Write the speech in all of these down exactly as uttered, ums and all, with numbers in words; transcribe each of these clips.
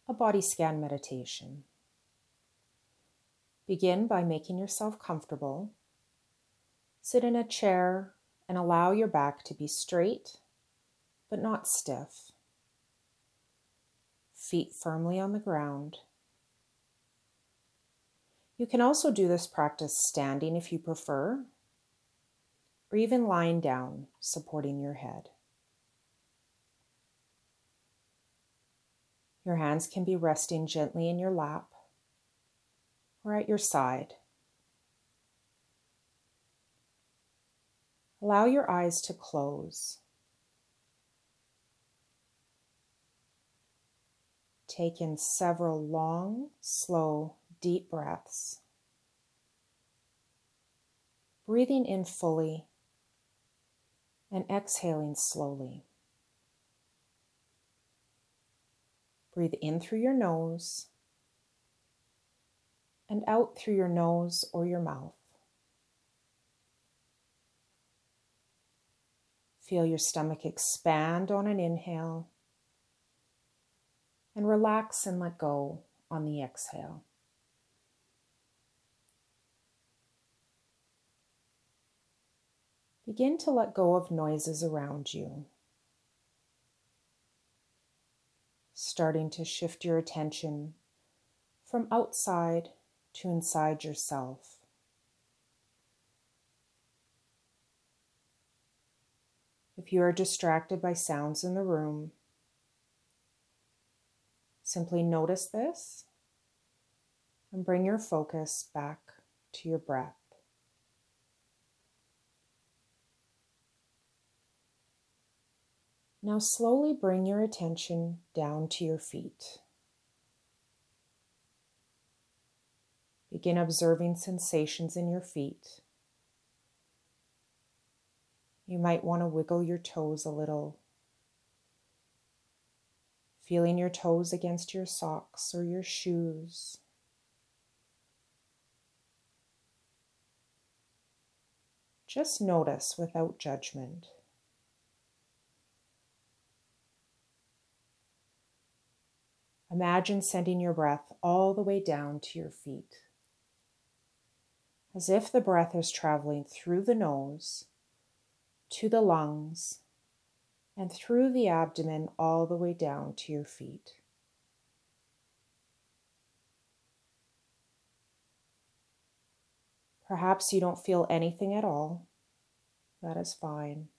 a body scan meditation. Begin by making yourself comfortable. Sit in a chair and allow your back to be straight, but not stiff. Feet firmly on the ground. You can also do this practice standing if you prefer, or even lying down, supporting your head. Your hands can be resting gently in your lap or at your side. Allow your eyes to close. Take in several long, slow, deep breaths. Breathing in fully and exhaling slowly. Breathe in through your nose and out through your nose or your mouth. Feel your stomach expand on an inhale and relax and let go on the exhale. Begin to let go of noises around you, starting to shift your attention from outside to inside yourself. If you are distracted by sounds in the room, simply notice this and bring your focus back to your breath. Now slowly bring your attention down to your feet. Begin observing sensations in your feet. You might want to wiggle your toes a little, feeling your toes against your socks or your shoes. Just notice without judgment. Imagine sending your breath all the way down to your feet, as if the breath is traveling through the nose, to the lungs, and through the abdomen all the way down to your feet. Perhaps you don't feel anything at all. That is fine.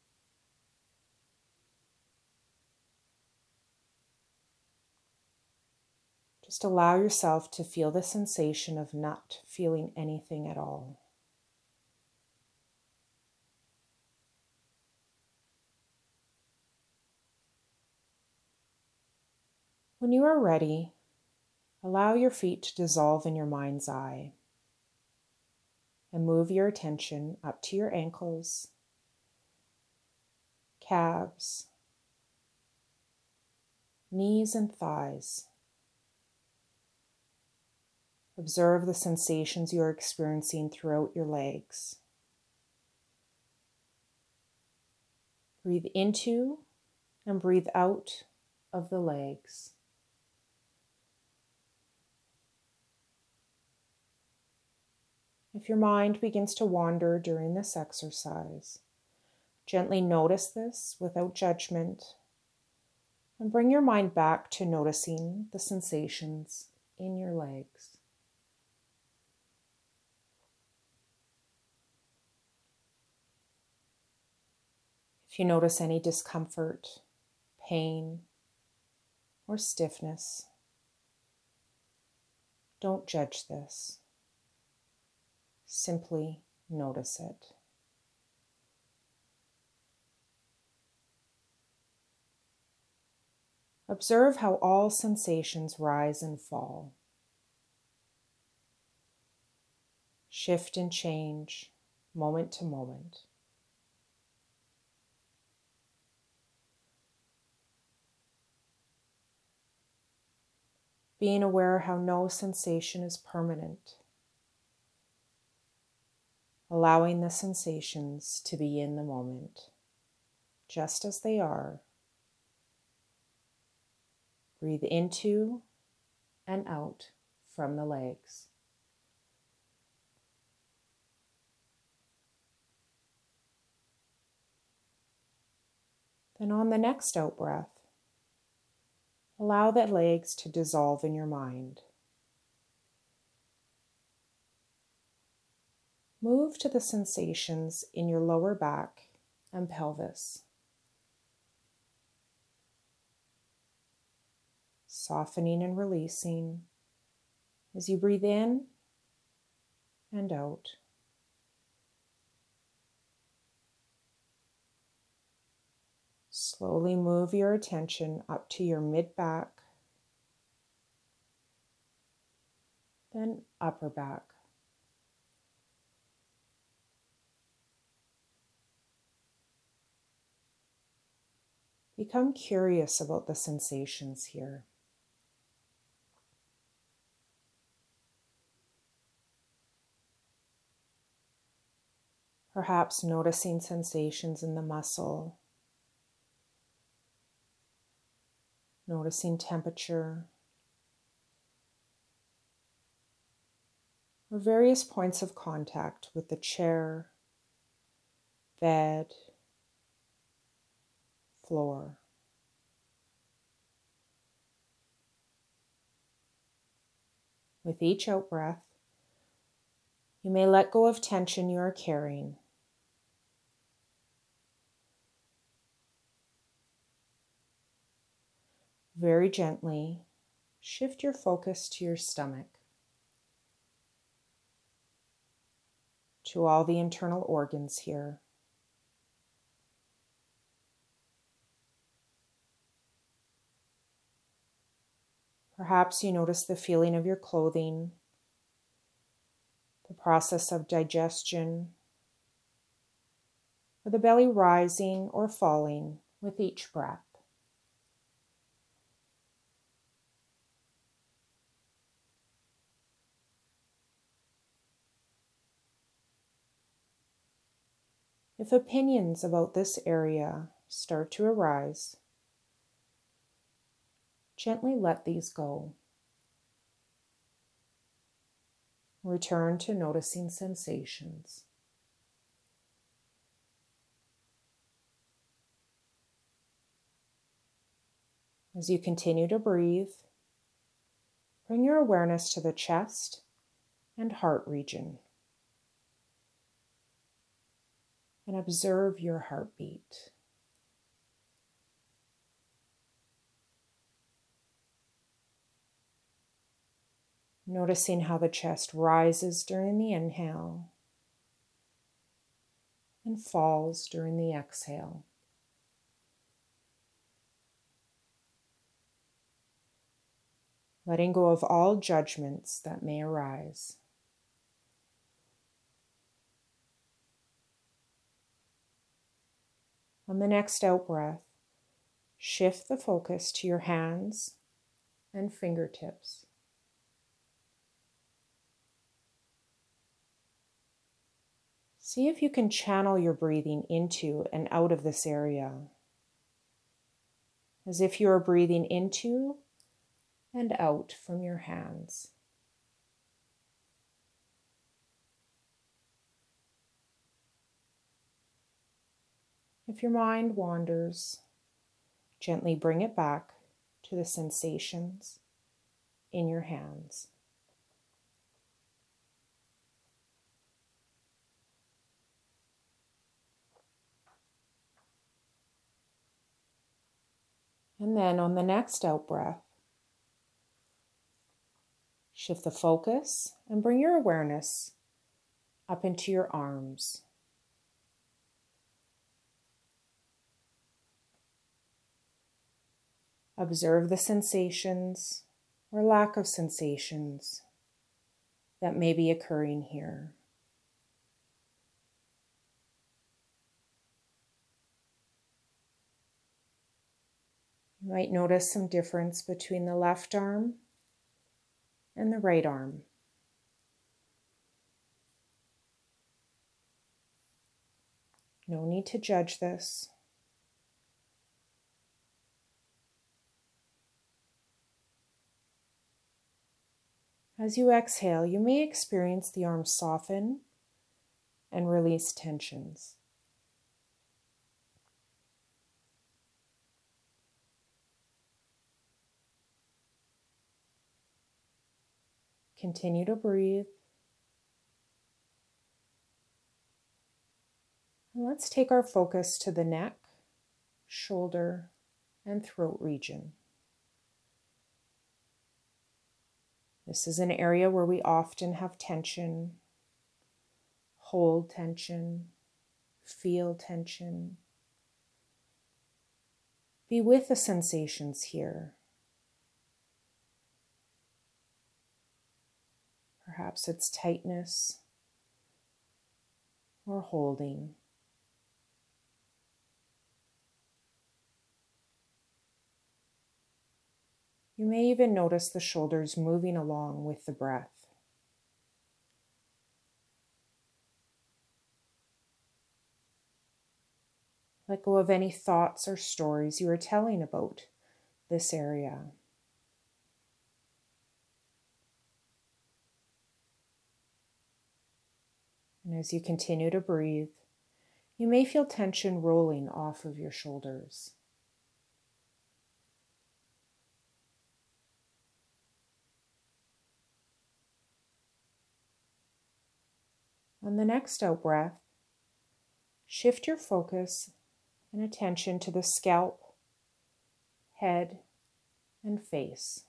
Just allow yourself to feel the sensation of not feeling anything at all. When you are ready, allow your feet to dissolve in your mind's eye and move your attention up to your ankles, calves, knees, and thighs. Observe the sensations you are experiencing throughout your legs. Breathe into and breathe out of the legs. If your mind begins to wander during this exercise, gently notice this without judgment and bring your mind back to noticing the sensations in your legs. If you notice any discomfort, pain, or stiffness, don't judge this. Simply notice it. Observe how all sensations rise and fall, shift and change moment to moment. Being aware how no sensation is permanent, allowing the sensations to be in the moment, just as they are. Breathe into and out from the legs. Then on the next out breath, allow the legs to dissolve in your mind. Move to the sensations in your lower back and pelvis. Softening and releasing as you breathe in and out. Slowly move your attention up to your mid-back, then upper back. Become curious about the sensations here. Perhaps noticing sensations in the muscle, noticing temperature, or various points of contact with the chair, bed, floor. With each out breath, you may let go of tension you are carrying. Very gently, shift your focus to your stomach, to all the internal organs here. Perhaps you notice the feeling of your clothing, the process of digestion, or the belly rising or falling with each breath. If opinions about this area start to arise, gently let these go. Return to noticing sensations. As you continue to breathe, bring your awareness to the chest and heart region, and observe your heartbeat. Noticing how the chest rises during the inhale and falls during the exhale. Letting go of all judgments that may arise. On the next out breath, shift the focus to your hands and fingertips. See if you can channel your breathing into and out of this area, as if you are breathing into and out from your hands. If your mind wanders, gently bring it back to the sensations in your hands. And then on the next out breath, shift the focus and bring your awareness up into your arms. Observe the sensations or lack of sensations that may be occurring here. You might notice some difference between the left arm and the right arm. No need to judge this. As you exhale, you may experience the arms soften and release tensions. Continue to breathe. And let's take our focus to the neck, shoulder, and throat region. This is an area where we often have tension, hold tension, feel tension. Be with the sensations here. Perhaps it's tightness or holding. You may even notice the shoulders moving along with the breath. Let go of any thoughts or stories you are telling about this area. And as you continue to breathe, you may feel tension rolling off of your shoulders. On the next out breath, shift your focus and attention to the scalp, head, and face.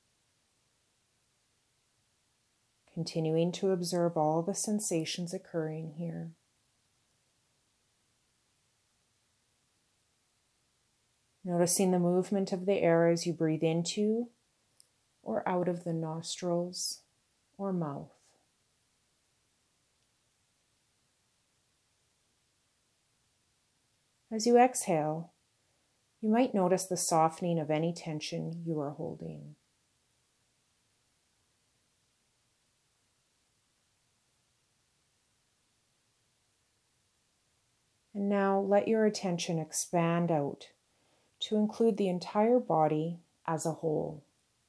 Continuing to observe all the sensations occurring here. Noticing the movement of the air as you breathe into or out of the nostrils or mouth. As you exhale, you might notice the softening of any tension you are holding. And now let your attention expand out to include the entire body as a whole.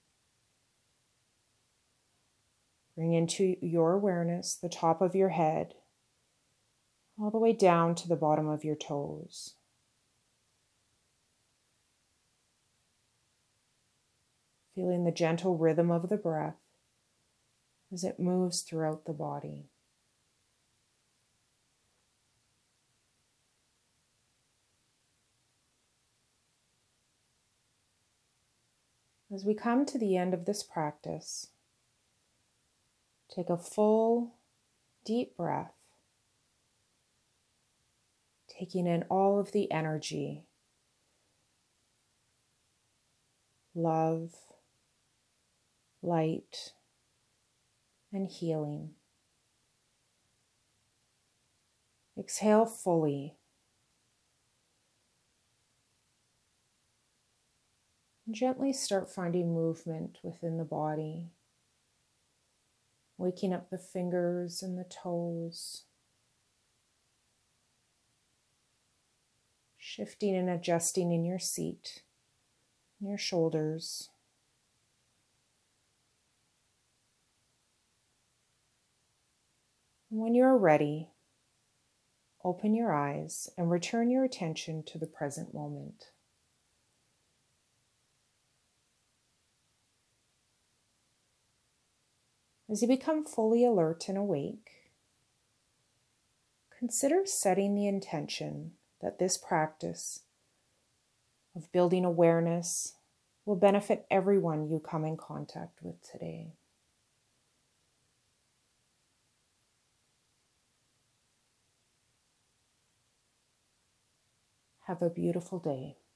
Bring into your awareness the top of your head, all the way down to the bottom of your toes. Feeling the gentle rhythm of the breath as it moves throughout the body. As we come to the end of this practice, take a full, deep breath, taking in all of the energy, love, light, and healing. Exhale fully. And gently start finding movement within the body, waking up the fingers and the toes, shifting and adjusting in your seat, in your shoulders. And when you are ready, open your eyes and return your attention to the present moment. As you become fully alert and awake, consider setting the intention that this practice of building awareness will benefit everyone you come in contact with today. Have a beautiful day.